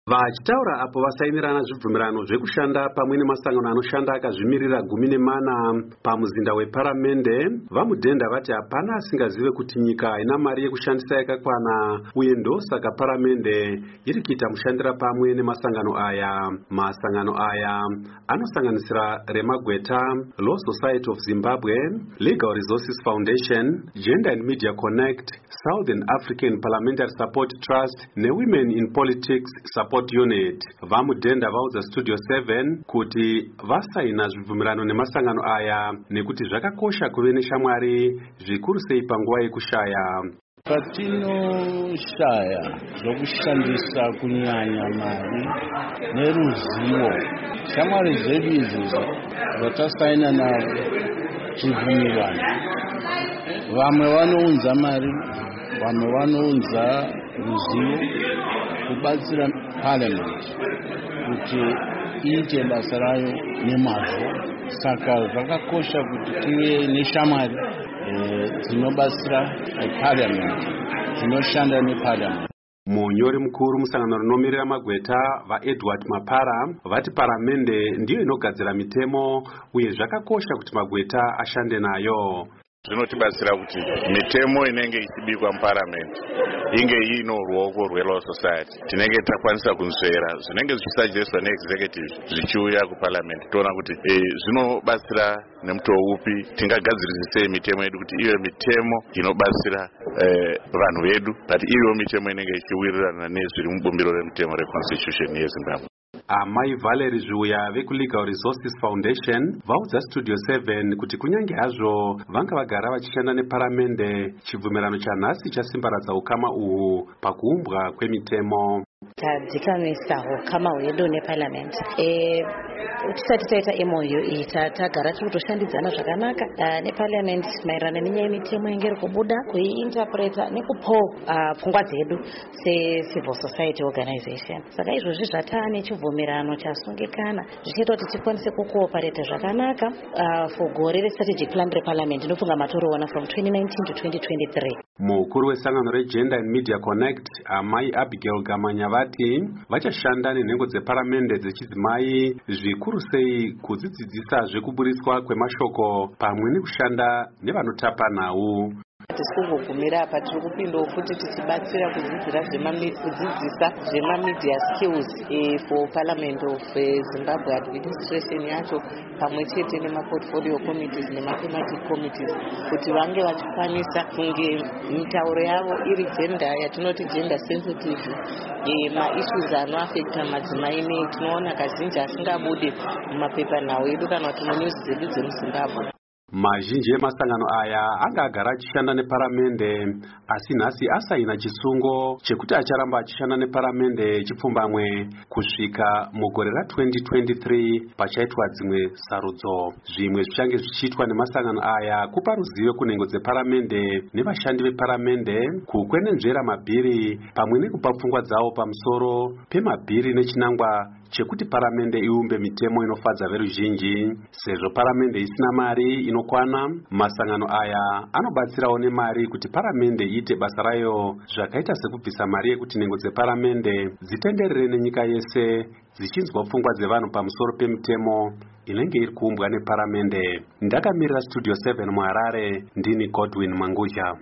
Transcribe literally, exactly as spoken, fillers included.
Vachitaura apo vasainirana zvibvumirano zvekushanda pamwe nemasangano anoshanda akazvimirira gumi nemana pamuzinda weparamende, vamudhenda vati hapana asingazive kuti nyika haina mari yekushandisa yakakwana uye ndosaka paramende iri kuita mushandira pamwe nemasangano aya. Masangano aya anosanganisira Remagweta, Law Society of Zimbabwe, Legal Resources Foundation, Gender and Media Connect, Southern African Parliamentary Support Trust neWomen in Politics Support Unit. Vamudhenda vaudza Studio seven kuti vasaina zvibvumirano nemasangano aya nekuti zvakakosha kuve neshamwari zvikuru sei panguva yekushaya. Patinoshaya zvokushandisa kunyanya mari neruzivo, shamwari zvedu izvi zvatasaina navo zvibvumirano, vamwe vanounza mari, vamwe vanounza ruzivo kubatsira parliament kuti iite basa rayo nemazvo. Saka zvakakosha kuti tive neshamwari dzinobatsira parliament, dzinoshanda neparliament. Munyori mukuru musangano rinomirira Magweta vaEdward Mapara vati paramende ndiyo inogadzira mitemo uye zvakakosha kuti Magweta ashande nayo. Zvinotibatsira kuti mitemo inenge ichibikwa muparliament inge ino ruoko rweLaw Society. Tinenge takwanisa kunzvera zvinenge zvichisuggestwa neexecutive zvichiuya kuparliament, toona kuti eh, zvinobatsira nemutoo upi, tingagadzirisei mitemo yedu kuti iyo mitemo inobatsira eh, vanhu vedu, but iyo mitemo inenge ichiwirirana nezviri mubumbiro remitemo reconstitution yeZimbabwe. Amai Valerie Zviuya vekuLegal Resources Foundation vaudza Studio seven kuti kunyange hazvo vanga vagara vachishanda neparamende, chibvumirano chanhasi chasimbaradza ukama uhu pakuumbwa kwemitemo. Tadzikamisa ukama hwedu neparliament. Eh tisati taita emo iyo iyi tagara tiri kutoshandidzana zvakanaka neparliament maererano nenyaya yemitemo ingeri kubuda, kuiinterpreta nekupo pfungwa dzedu secivil society organization. Saka izvozvi zvataane chibvumirano chasungikana zvichaita kuti tikwanise kukooperate zvakanaka for gore restrategic plan reparliament inofunga matoroona from twenty nineteen to twenty twenty-three. Mukuru wesangano reGender and Media Connect amai Abigail Gamanya vati vachashanda nenhengo dzeparamende dzechidzimai zvikuru sei kudzidzisa zvekuburiswa kwemashoko pamwe nekushanda nevanotapa nhau. Tisikungogumira apa, tiri kupindawo futi tichibatsira kudzidzira kudzidzisa zvemamedia skills for Parliament of Zimbabwe administration yacho pamwe chete nemaportfolio committees nemathematic committees kuti vange vachikwanisa kunge mitauro yavo iri gender yatinoti gender sensitive, maissues anoafekta madzimai nei tinoona kazhinji asingabudi mumapepanhau edu kana kuti munews dzedu dzemuZimbabwe. Mazhinji emasangano aya anga agara achishanda neparamende, asi nhasi asaina chisungo chekuti acharamba achishanda neparamende chipfumbamwe kusvika mugore ra-twenty twenty-three pachaitwa dzimwe sarudzo. Zvimwe zvichange zvichiitwa nemasangano aya kupa ruzivo kunhengo dzeparamende nevashandi veparamende, kukwenenzvera mabhiri pamwe nekupa pfungwa dzavo pamusoro pemabhiri nechinangwa chekuti paramende iumbe mitemo inofadza veruzhinji. Sezvo paramende isina mari inokwana, masangano aya anobatsirawo nemari kuti paramende iite basa rayo, zvakaita sekubvisa mari yekuti nhengo dzeparamende dzitenderere nenyika yese dzichinzwa pfungwa dzevanhu pamusoro pemitemo inenge iri kuumbwa neparamende. Ndakamirira Studio seven muHarare, ndini Godwin Mangudya.